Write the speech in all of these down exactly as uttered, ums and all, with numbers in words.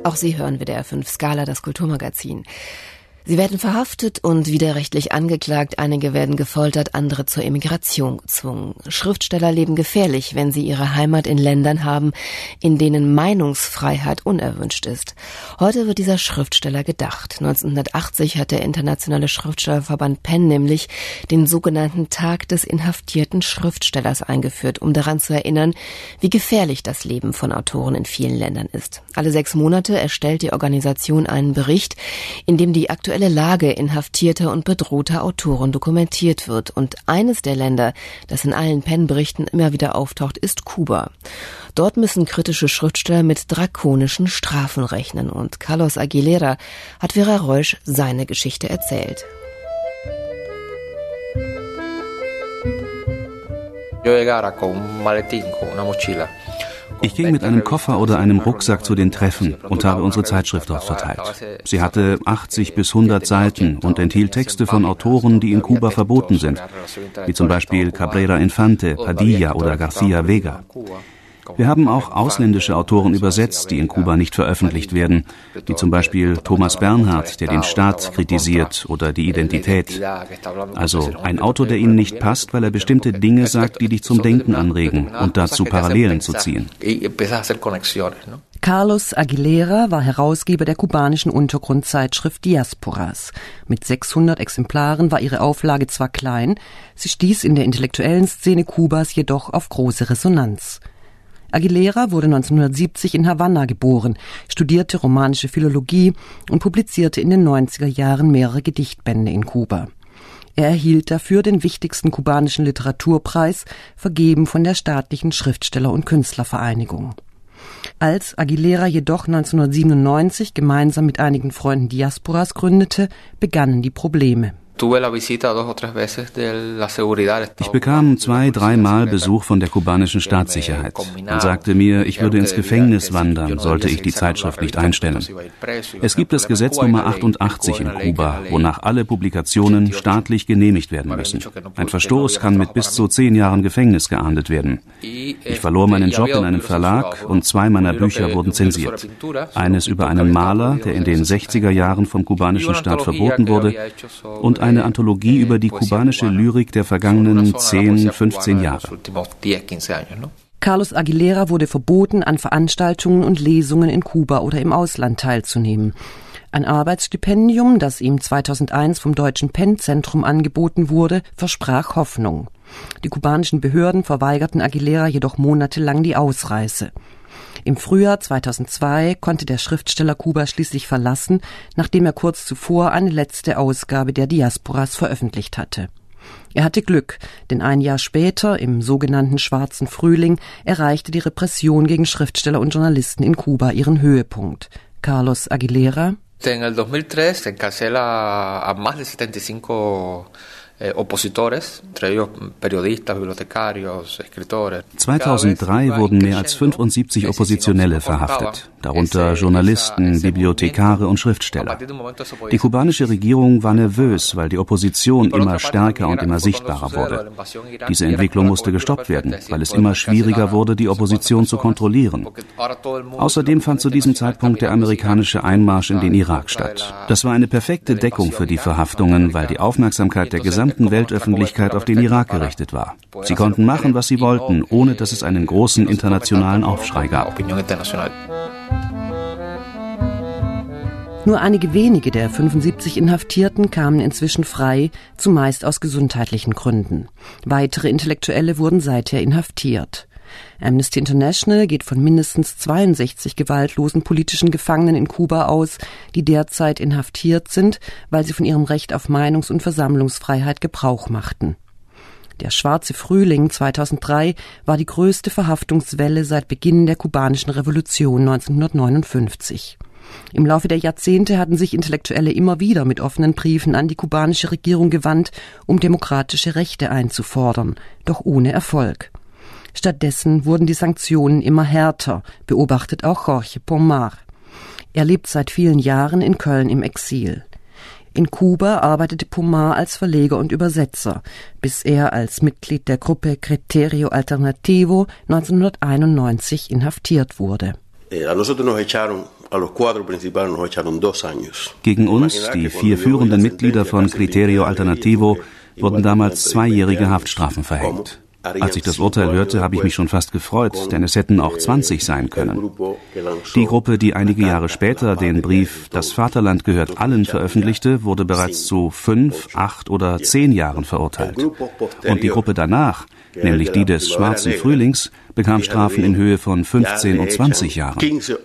Auch Sie hören W D R fünf Skala, das Kulturmagazin. Sie werden verhaftet und widerrechtlich angeklagt, einige werden gefoltert, andere zur Emigration gezwungen. Schriftsteller leben gefährlich, wenn sie ihre Heimat in Ländern haben, in denen Meinungsfreiheit unerwünscht ist. Heute wird dieser Schriftsteller gedacht. neunzehnhundertachtzig hat der internationale Schriftstellerverband P E N nämlich den sogenannten Tag des inhaftierten Schriftstellers eingeführt, um daran zu erinnern, wie gefährlich das Leben von Autoren in vielen Ländern ist. Alle sechs Monate erstellt die Organisation einen Bericht, in dem die aktuelle Lage inhaftierter und bedrohter Autoren dokumentiert wird. Und eines der Länder, das in allen P E N-Berichten immer wieder auftaucht, ist Kuba. Dort müssen kritische Schriftsteller mit drakonischen Strafen rechnen. Und Carlos Aguilera hat Vera Reusch seine Geschichte erzählt. Ich ging mit einem Koffer oder einem Rucksack zu den Treffen und habe unsere Zeitschrift dort verteilt. Sie hatte achtzig bis hundert Seiten und enthielt Texte von Autoren, die in Kuba verboten sind, wie zum Beispiel Cabrera Infante, Padilla oder García Vega. Wir haben auch ausländische Autoren übersetzt, die in Kuba nicht veröffentlicht werden, wie zum Beispiel Thomas Bernhard, der den Staat kritisiert, oder die Identität. Also ein Autor, der Ihnen nicht passt, weil er bestimmte Dinge sagt, die dich zum Denken anregen und dazu Parallelen zu ziehen. Carlos Aguilera war Herausgeber der kubanischen Untergrundzeitschrift Diasporas. Mit sechshundert Exemplaren war ihre Auflage zwar klein, sie stieß in der intellektuellen Szene Kubas jedoch auf große Resonanz. Aguilera wurde neunzehnhundertsiebzig in Havanna geboren, studierte romanische Philologie und publizierte in den neunziger Jahren mehrere Gedichtbände in Kuba. Er erhielt dafür den wichtigsten kubanischen Literaturpreis, vergeben von der staatlichen Schriftsteller- und Künstlervereinigung. Als Aguilera jedoch neunzehnhundertsiebenundneunzig gemeinsam mit einigen Freunden Diasporas gründete, begannen die Probleme. Ich bekam zwei, dreimal Besuch von der kubanischen Staatssicherheit. Man sagte mir, ich würde ins Gefängnis wandern, sollte ich die Zeitschrift nicht einstellen. Es gibt das Gesetz Nummer achtundachtzig in Kuba, wonach alle Publikationen staatlich genehmigt werden müssen. Ein Verstoß kann mit bis zu zehn Jahren Gefängnis geahndet werden. Ich verlor meinen Job in einem Verlag und zwei meiner Bücher wurden zensiert. Eines über einen Maler, der in den sechziger Jahren vom kubanischen Staat verboten wurde, und ein eine Anthologie über die kubanische Lyrik der vergangenen zehn, fünfzehn Jahre. Carlos Aguilera wurde verboten, an Veranstaltungen und Lesungen in Kuba oder im Ausland teilzunehmen. Ein Arbeitsstipendium, das ihm zweitausendeins vom Deutschen P E N-Zentrum angeboten wurde, versprach Hoffnung. Die kubanischen Behörden verweigerten Aguilera jedoch monatelang die Ausreise. Im Frühjahr zweitausendzwei konnte der Schriftsteller Kuba schließlich verlassen, nachdem er kurz zuvor eine letzte Ausgabe der Diasporas veröffentlicht hatte. Er hatte Glück, denn ein Jahr später, im sogenannten Schwarzen Frühling, erreichte die Repression gegen Schriftsteller und Journalisten in Kuba ihren Höhepunkt. Carlos Aguilera: En el dos mil tres se encarcela a más de setenta y cinco zweitausenddrei wurden mehr als fünfundsiebzig Oppositionelle verhaftet, darunter Journalisten, Bibliothekare und Schriftsteller. Die kubanische Regierung war nervös, weil die Opposition immer stärker und immer sichtbarer wurde. Diese Entwicklung musste gestoppt werden, weil es immer schwieriger wurde, die Opposition zu kontrollieren. Außerdem fand zu diesem Zeitpunkt der amerikanische Einmarsch in den Irak statt. Das war eine perfekte Deckung für die Verhaftungen, weil die Aufmerksamkeit der gesamten Weltöffentlichkeit auf den Irak gerichtet war. Sie konnten machen, was sie wollten, ohne dass es einen großen internationalen Aufschrei gab. Nur einige wenige der fünfundsiebzig Inhaftierten kamen inzwischen frei, zumeist aus gesundheitlichen Gründen. Weitere Intellektuelle wurden seither inhaftiert. Amnesty International geht von mindestens zweiundsechzig gewaltlosen politischen Gefangenen in Kuba aus, die derzeit inhaftiert sind, weil sie von ihrem Recht auf Meinungs- und Versammlungsfreiheit Gebrauch machten. Der Schwarze Frühling zweitausenddrei war die größte Verhaftungswelle seit Beginn der kubanischen Revolution neunzehnhundertneunundfünfzig. Im Laufe der Jahrzehnte hatten sich Intellektuelle immer wieder mit offenen Briefen an die kubanische Regierung gewandt, um demokratische Rechte einzufordern, doch ohne Erfolg. Stattdessen wurden die Sanktionen immer härter, beobachtet auch Jorge Pomar. Er lebt seit vielen Jahren in Köln im Exil. In Kuba arbeitete Pomar als Verleger und Übersetzer, bis er als Mitglied der Gruppe Criterio Alternativo neunzehnhunderteinundneunzig inhaftiert wurde. Gegen uns, die vier führenden Mitglieder von Criterio Alternativo, wurden damals zweijährige Haftstrafen verhängt. Als ich das Urteil hörte, habe ich mich schon fast gefreut, denn es hätten auch zwanzig sein können. Die Gruppe, die einige Jahre später den Brief »Das Vaterland gehört allen« veröffentlichte, wurde bereits zu fünf, acht oder zehn Jahren verurteilt. Und die Gruppe danach, nämlich die des Schwarzen Frühlings, bekam Strafen in Höhe von fünfzehn und zwanzig Jahren.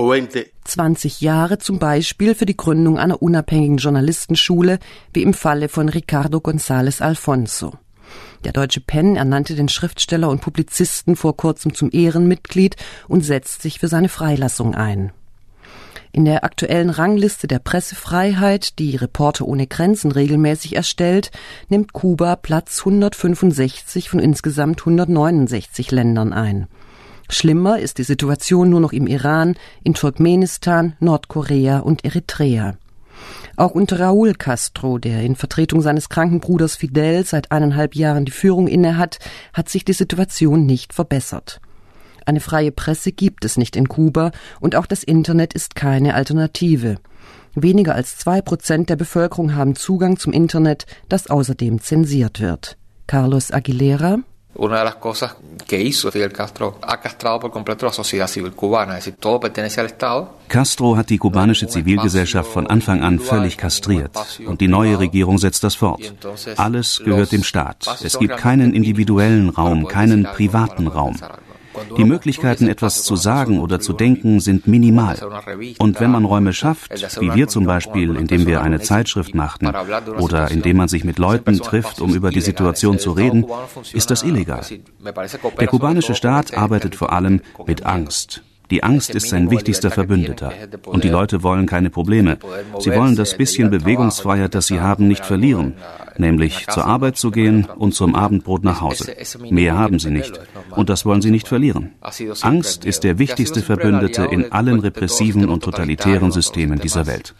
zwanzig Jahre zum Beispiel für die Gründung einer unabhängigen Journalistenschule, wie im Falle von Ricardo González Alfonso. Der Deutsche Penn ernannte den Schriftsteller und Publizisten vor kurzem zum Ehrenmitglied und setzt sich für seine Freilassung ein. In der aktuellen Rangliste der Pressefreiheit, die Reporter ohne Grenzen regelmäßig erstellt, nimmt Kuba Platz hundertfünfundsechzig von insgesamt hundertneunundsechzig Ländern ein. Schlimmer ist die Situation nur noch im Iran, in Turkmenistan, Nordkorea und Eritrea. Auch unter Raúl Castro, der in Vertretung seines kranken Bruders Fidel seit eineinhalb Jahren die Führung innehat, hat sich die Situation nicht verbessert. Eine freie Presse gibt es nicht in Kuba und auch das Internet ist keine Alternative. Weniger als zwei Prozent der Bevölkerung haben Zugang zum Internet, das außerdem zensiert wird. Carlos Aguilera: Una de las cosas que hizo Fidel Castro ha castrado por completo la sociedad civil cubana, es decir, todo pertenece al Estado. Castro hat die kubanische Zivilgesellschaft von Anfang an völlig kastriert und die neue Regierung setzt das fort. Alles gehört dem Staat. Es gibt keinen individuellen Raum, keinen privaten Raum. Die Möglichkeiten, etwas zu sagen oder zu denken, sind minimal. Und wenn man Räume schafft, wie wir zum Beispiel, indem wir eine Zeitschrift machten oder indem man sich mit Leuten trifft, um über die Situation zu reden, ist das illegal. Der kubanische Staat arbeitet vor allem mit Angst. Die Angst ist sein wichtigster Verbündeter. Und die Leute wollen keine Probleme. Sie wollen das bisschen Bewegungsfreiheit, das sie haben, nicht verlieren. Nämlich zur Arbeit zu gehen und zum Abendbrot nach Hause. Mehr haben sie nicht. Und das wollen sie nicht verlieren. Angst ist der wichtigste Verbündete in allen repressiven und totalitären Systemen dieser Welt.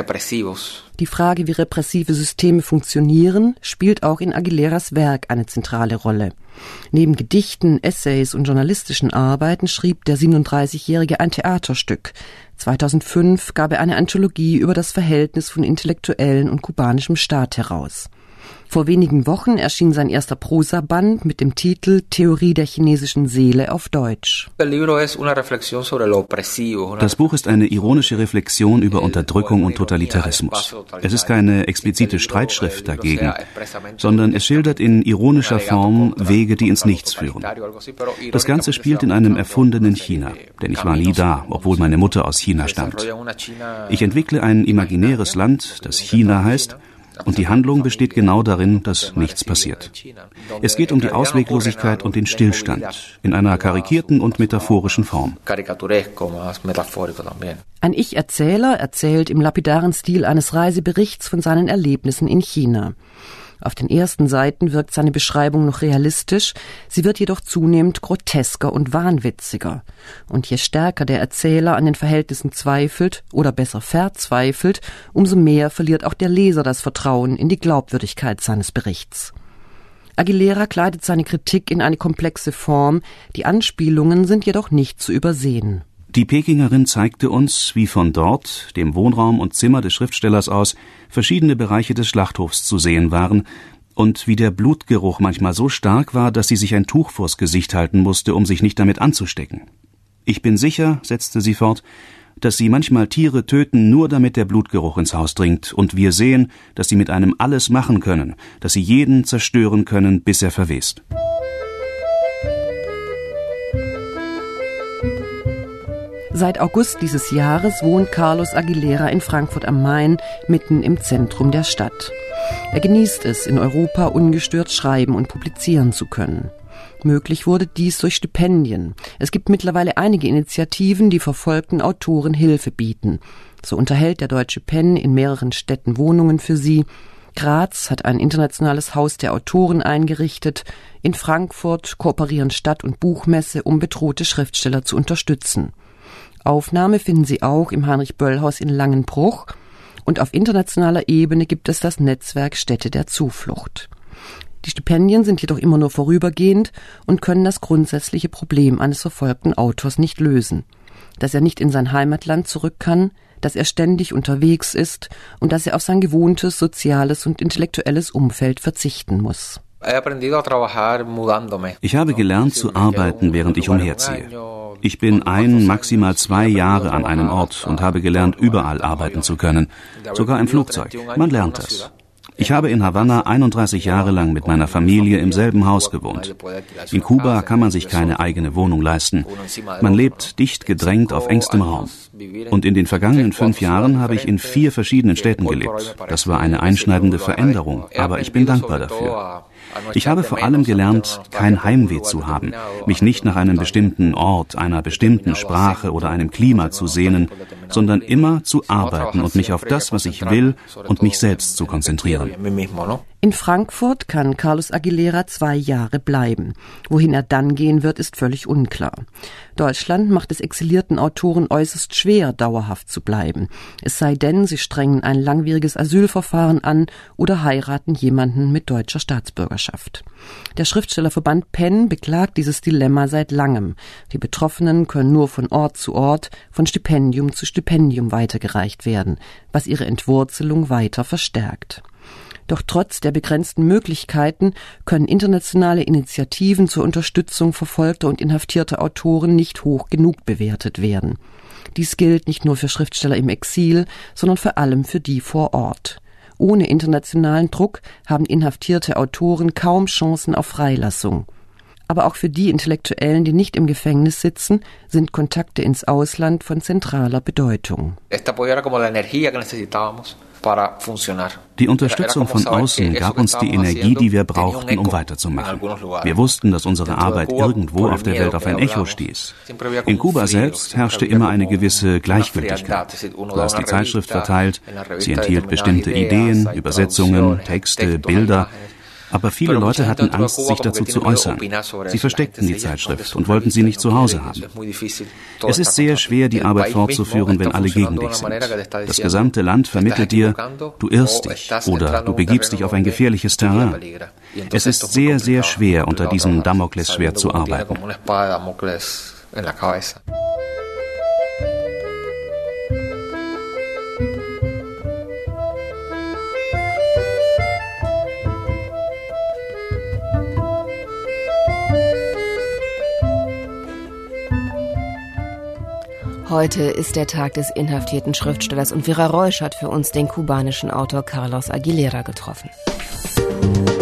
Die Frage, wie repressive Systeme funktionieren, spielt auch in Aguileras Werk eine zentrale Rolle. Neben Gedichten, Essays und journalistischen Arbeiten schrieb der siebenunddreißigjährige ein Theaterstück. zweitausendfünf gab er eine Anthologie über das Verhältnis von Intellektuellen und kubanischem Staat heraus. Vor wenigen Wochen erschien sein erster Prosaband mit dem Titel Theorie der chinesischen Seele auf Deutsch. Das Buch ist eine ironische Reflexion über Unterdrückung und Totalitarismus. Es ist keine explizite Streitschrift dagegen, sondern es schildert in ironischer Form Wege, die ins Nichts führen. Das Ganze spielt in einem erfundenen China, denn ich war nie da, obwohl meine Mutter aus China stammt. Ich entwickle ein imaginäres Land, das China heißt, und die Handlung besteht genau darin, dass nichts passiert. Es geht um die Ausweglosigkeit und den Stillstand in einer karikierten und metaphorischen Form. Ein Ich-Erzähler erzählt im lapidaren Stil eines Reiseberichts von seinen Erlebnissen in China. Auf den ersten Seiten wirkt seine Beschreibung noch realistisch, sie wird jedoch zunehmend grotesker und wahnwitziger. Und je stärker der Erzähler an den Verhältnissen zweifelt oder besser verzweifelt, umso mehr verliert auch der Leser das Vertrauen in die Glaubwürdigkeit seines Berichts. Aguilera kleidet seine Kritik in eine komplexe Form, die Anspielungen sind jedoch nicht zu übersehen. Die Pekingerin zeigte uns, wie von dort, dem Wohnraum und Zimmer des Schriftstellers aus, verschiedene Bereiche des Schlachthofs zu sehen waren und wie der Blutgeruch manchmal so stark war, dass sie sich ein Tuch vors Gesicht halten musste, um sich nicht damit anzustecken. Ich bin sicher, setzte sie fort, dass sie manchmal Tiere töten, nur damit der Blutgeruch ins Haus dringt und wir sehen, dass sie mit einem alles machen können, dass sie jeden zerstören können, bis er verwest. Seit August dieses Jahres wohnt Carlos Aguilera in Frankfurt am Main, mitten im Zentrum der Stadt. Er genießt es, in Europa ungestört schreiben und publizieren zu können. Möglich wurde dies durch Stipendien. Es gibt mittlerweile einige Initiativen, die verfolgten Autoren Hilfe bieten. So unterhält der Deutsche Penn in mehreren Städten Wohnungen für sie. Graz hat ein internationales Haus der Autoren eingerichtet. In Frankfurt kooperieren Stadt- und Buchmesse, um bedrohte Schriftsteller zu unterstützen. Aufnahme finden Sie auch im Heinrich-Böll-Haus in Langenbruch und auf internationaler Ebene gibt es das Netzwerk Städte der Zuflucht. Die Stipendien sind jedoch immer nur vorübergehend und können das grundsätzliche Problem eines verfolgten Autors nicht lösen. dass er nicht in sein Heimatland zurück kann, dass er ständig unterwegs ist und dass er auf sein gewohntes soziales und intellektuelles Umfeld verzichten muss. Ich habe gelernt zu arbeiten, während ich umherziehe. Ich bin ein, maximal zwei Jahre an einem Ort und habe gelernt, überall arbeiten zu können, sogar im Flugzeug. Man lernt das. Ich habe in Havanna einunddreißig Jahre lang mit meiner Familie im selben Haus gewohnt. In Kuba kann man sich keine eigene Wohnung leisten. Man lebt dicht gedrängt auf engstem Raum. Und in den vergangenen fünf Jahren habe ich in vier verschiedenen Städten gelebt. Das war eine einschneidende Veränderung, aber ich bin dankbar dafür. Ich habe vor allem gelernt, kein Heimweh zu haben, mich nicht nach einem bestimmten Ort, einer bestimmten Sprache oder einem Klima zu sehnen, sondern immer zu arbeiten und mich auf das, was ich will, und mich selbst zu konzentrieren. In Frankfurt kann Carlos Aguilera zwei Jahre bleiben. Wohin er dann gehen wird, ist völlig unklar. Deutschland macht es exilierten Autoren äußerst schwer, dauerhaft zu bleiben. Es sei denn, sie strengen ein langwieriges Asylverfahren an oder heiraten jemanden mit deutscher Staatsbürgerschaft. Der Schriftstellerverband Penn beklagt dieses Dilemma seit langem. Die Betroffenen können nur von Ort zu Ort, von Stipendium zu Stipendium weitergereicht werden, was ihre Entwurzelung weiter verstärkt. Doch trotz der begrenzten Möglichkeiten können internationale Initiativen zur Unterstützung verfolgter und inhaftierter Autoren nicht hoch genug bewertet werden. Dies gilt nicht nur für Schriftsteller im Exil, sondern vor allem für die vor Ort. Ohne internationalen Druck haben inhaftierte Autoren kaum Chancen auf Freilassung. Aber auch für die Intellektuellen, die nicht im Gefängnis sitzen, sind Kontakte ins Ausland von zentraler Bedeutung. Die Unterstützung von außen gab uns die Energie, die wir brauchten, um weiterzumachen. Wir wussten, dass unsere Arbeit irgendwo auf der Welt auf ein Echo stieß. In Kuba selbst herrschte immer eine gewisse Gleichgültigkeit. Du hast die Zeitschrift verteilt, sie enthielt bestimmte Ideen, Übersetzungen, Texte, Bilder. Aber viele Leute hatten Angst, sich dazu zu äußern. Sie versteckten die Zeitschrift und wollten sie nicht zu Hause haben. Es ist sehr schwer, die Arbeit fortzuführen, wenn alle gegen dich sind. Das gesamte Land vermittelt dir, du irrst dich oder du begibst dich auf ein gefährliches Terrain. Es ist sehr, sehr schwer, unter diesem Damoklesschwert zu arbeiten. Heute ist der Tag des inhaftierten Schriftstellers und Vera Reusch hat für uns den kubanischen Autor Carlos Aguilera getroffen.